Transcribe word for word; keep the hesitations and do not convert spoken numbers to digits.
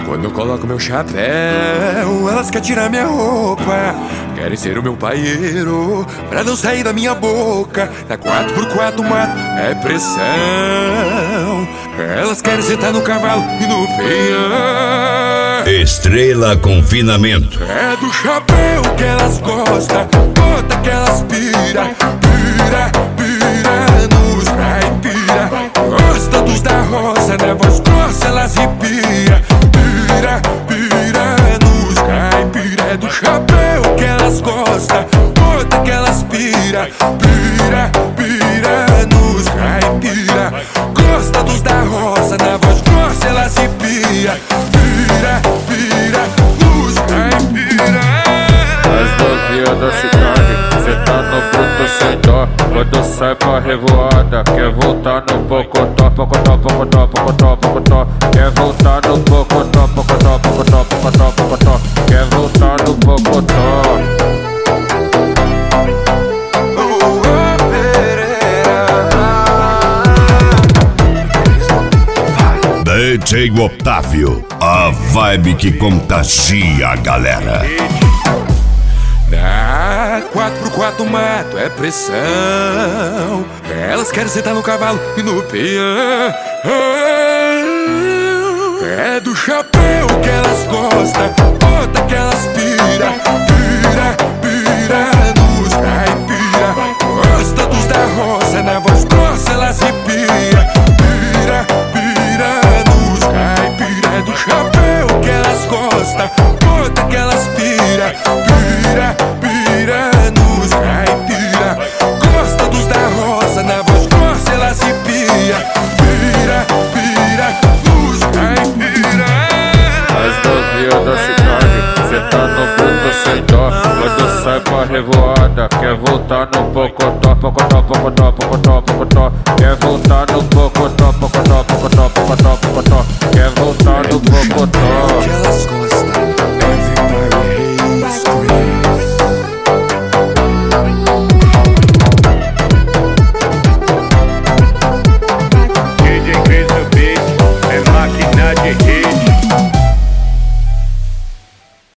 Quando eu coloco meu chapéu, elas querem tirar minha roupa, querem ser o meu paieiro pra não sair da minha boca. Na quatro por quatro mato é pressão. Elas querem sentar no cavalo e no peão. Estrela Confinamento. É do chapéu que elas gostam, bota que elas pira, pira, pira nos caipira. Gosta dos da roça, na voz grossa elas ripia, pira, pira nos caipira. É do chapéu que elas gostam, bota que elas pira, pira, pira nos caipira. Gosta dos da roça, na voz grossa elas ripia, pira, pira nos caipira. As novinhas da cidade, cê tá no bruto sem dó. Quando sai pra revoada, quer voltar no pocotó, pocotó, pocotó, pocotó, pocotó. Quer voltar no pocotó, pocotó, pocotó, pocotó, pocotó. Quer voltar no pocotó. D J Otávio, a vibe que contagia a galera. Na quatro por quatro mato é pressão. Elas querem sentar no cavalo e no peão. É do chapéu que elas gostam, bota que elas pira, pira, pira nos caipira. Gosta dos da roça, na voz grossa elas ripia, pira, pira nos caipira. É do chapéu que elas gostam, bota que elas pira, pira, pira nos caipira. Gosta dos da roça, na voz grossa elas ripia, pira, pira nos caipira. As novinhas da cidade, cê tá no bruto sem dó. Quando sai pra revoada, quer voltar no pocotó, pocotó, pocotó, pocotó, pocotó. Quer voltar no pocotó, pocotó, pocotó, pocotó, pocotó. Quer voltar no pocotó.